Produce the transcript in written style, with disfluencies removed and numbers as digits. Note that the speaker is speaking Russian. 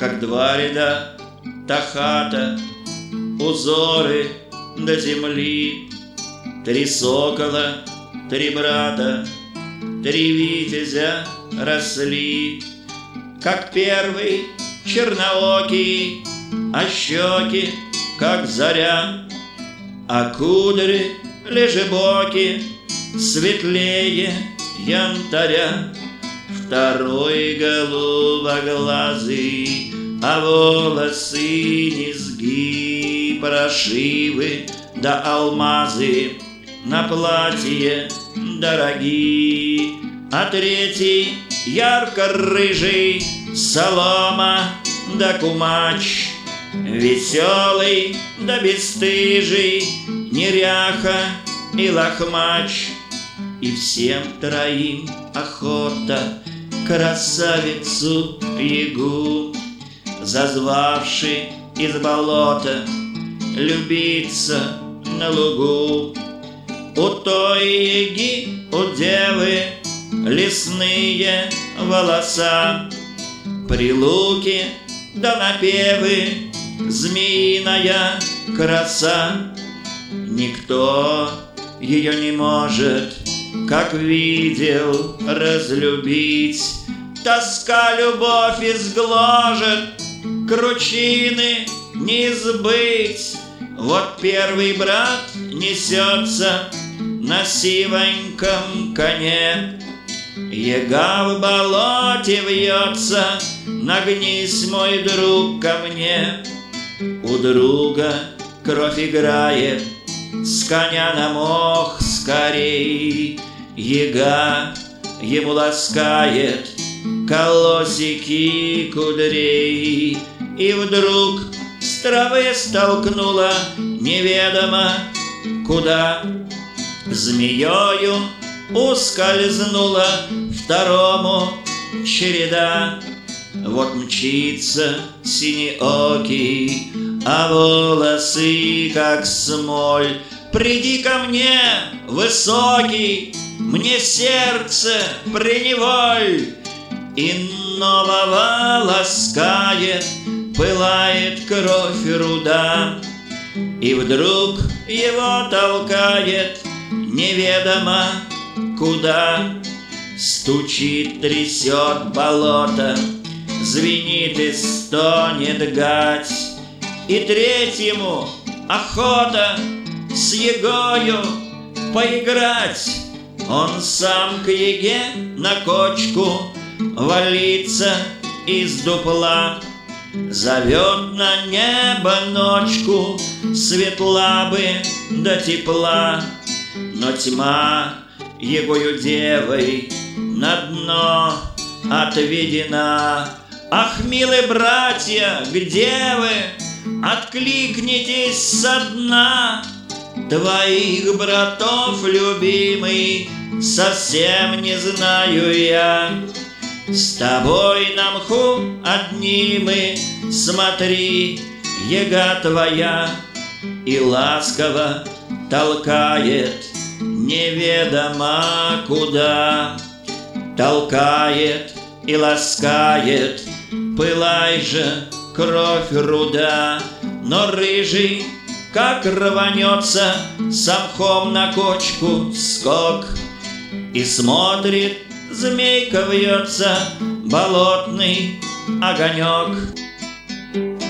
как два ряда, та хата, узоры до земли. Три сокола, три брата, три витязя росли, как первый черноокий, а щеки, как заря, а кудри лежебоки светлее янтаря. Второй голубоглазый, а волосы низги, прошивы да алмазы на платье дороги. А третий ярко-рыжий, солома да кумач, веселый да бесстыжий, неряха и лохмач. И всем троим охота красавицу-ягу, зазвавши из болота, любиться на лугу. У той яги, у девы лесные волоса, прилуки да напевы, змеиная краса. Никто ее не может, как видел, разлюбить. Тоска любовь изгложет, кручины не сбыть. Вот первый брат несется на сивоньком коне, яга в болоте вьется, нагнись, мой друг, ко мне. У друга кровь играет, с коня на мох скорей, яга ему ласкает колосики кудрей. И вдруг с травы столкнула неведомо куда, змеёю ускользнула второму череда. Вот мчится синеокий, а волосы как смоль. Приди ко мне, высокий, мне сердце приневоль. И нового ласкает, пылает кровь руда. И вдруг его толкает неведомо куда. Стучит, трясет болото, звенит и стонет гать. И третьему охота с ягою поиграть. Он сам к яге на кочку валится из дупла, зовет на небо ночку, светла бы до тепла. Но тьма егою девой на дно отведена. Ах, милые братья, где вы? Откликнитесь со дна. Твоих братов, любимый, совсем не знаю я. С тобой на мху одни мы, смотри, яга твоя. И ласково толкает неведомо куда. Толкает и ласкает, пылай же, кровь руда. Но рыжий, как рванется с мхом на кочку, скок. И смотрит, змейка вьется, болотный огонек.